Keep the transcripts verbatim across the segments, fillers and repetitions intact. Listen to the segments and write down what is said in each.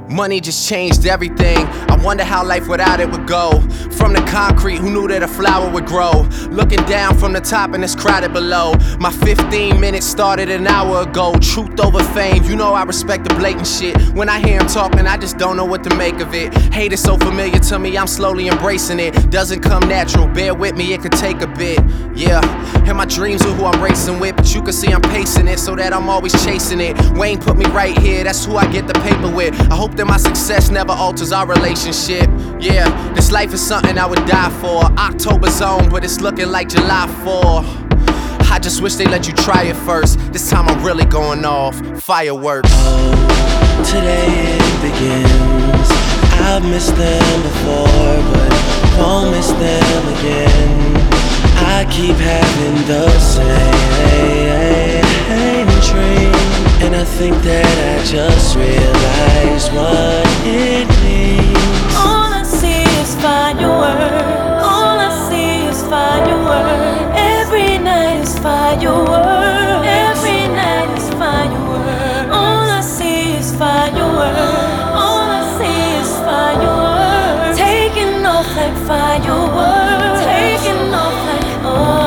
Money just changed everything. I wonder how life without it would go. From the concrete, who knew that a flower would grow? Looking down from the top and it's crowded below. My fifteen minutes started an hour ago. Truth over fame, you know I respect the blatant shit. When I hear him talking, I just don't know what to make of it. Hate is so familiar to me, I'm slowly embracing it. Doesn't come natural, bear with me, it could take a bit. Yeah, and my dreams are who I'm racing with, but you can see I'm pacing it so that I'm always chasing it. Wayne put me right here, that's who I get the paper with. I hope that my success never alters our relationship. Yeah, this life is something I would die for. October's on, but it's looking like July fourth. I just wish they let you try it first. This time I'm really going off. Fireworks. Oh, today it begins. I've missed them before, but won't miss them again. I keep having the same dream, and I think that I just realized what it means. All I see is fireworks. All I see is fireworks. Every night is fireworks. Every night is fireworks. All I see is fireworks. All I see is fireworks. Taking off like fireworks. Taking off like oh.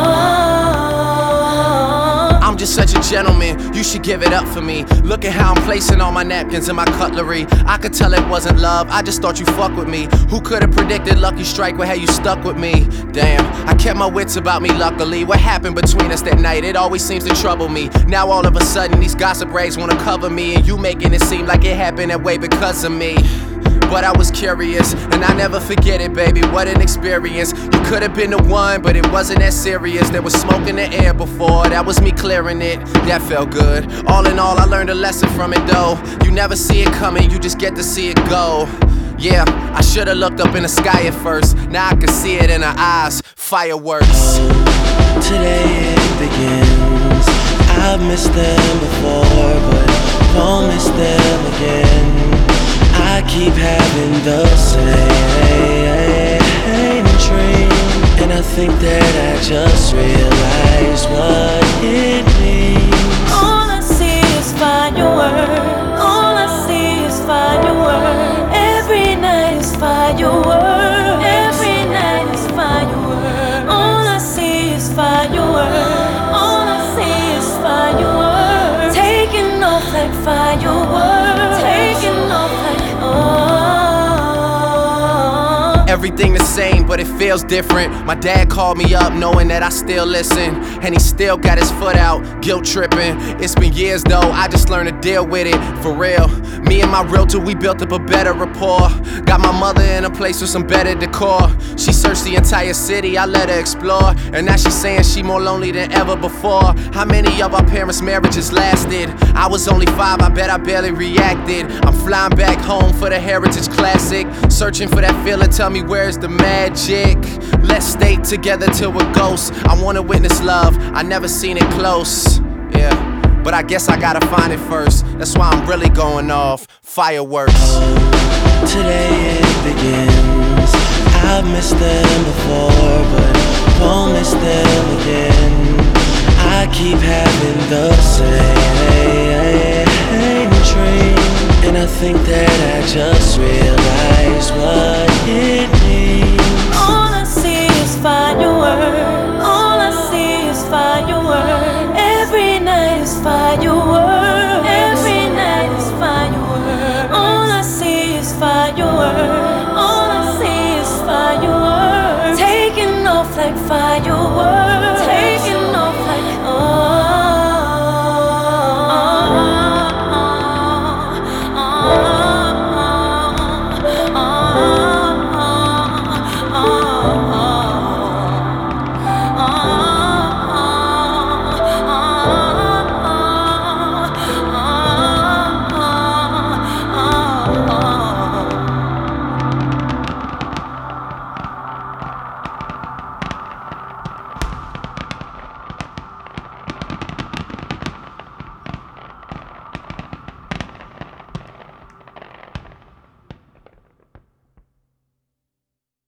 I'm just such a gentleman, you should give it up for me. Look at how I'm placing all my napkins and my cutlery. I could tell it wasn't love, I just thought you fuck with me. Who could've predicted Lucky Strike would have you stuck with me? Damn, I kept my wits about me luckily. What happened between us that night, it always seems to trouble me. Now all of a sudden these gossip rags wanna cover me, and you making it seem like it happened that way because of me. But I was curious, and I never forget it, baby, what an experience. You could've been the one, but it wasn't that serious. There was smoke in the air before, that was me clearing it. That felt good. All in all, I learned a lesson from it though. You never see it coming, you just get to see it go. Yeah, I should've looked up in the sky at first. Now I can see it in her eyes. Fireworks. Oh, today it begins. I've missed them before, but won't miss them again. I keep having the same dream, and I think that I just realized what it means. All I see is fireworks. All I see is fireworks. Every night is fireworks. Every night is fireworks. All I see is fireworks. All I see is fireworks. Taking off like fireworks. Taking off like oh. Everything the same, but it feels different. My dad called me up knowing that I still listen, and he still got his foot out, guilt tripping. It's been years though, I just learned to deal with it, for real. Me and my realtor, we built up a better rapport. Got my mother in a place with some better decor. She searched the entire city, I let her explore, and now she's saying she more lonely than ever before. How many of our parents' marriages lasted? I was only five, I bet I barely reacted. I'm flying back home for the Heritage Classic, searching for that feeling, tell me where's the magic? Let's stay together till we're ghosts. I wanna witness love, I never seen it close. Yeah, but I guess I gotta find it first. That's why I'm really going off. Fireworks. Oh, today it begins. I've missed them before, but won't miss them again. I keep having the same dream, and I think that I just realized what it means. All I see is fireworks. All I see is fireworks. Every night is fireworks. Every night is fireworks. All I see is fireworks. All I see is fireworks. Taking off like fireworks.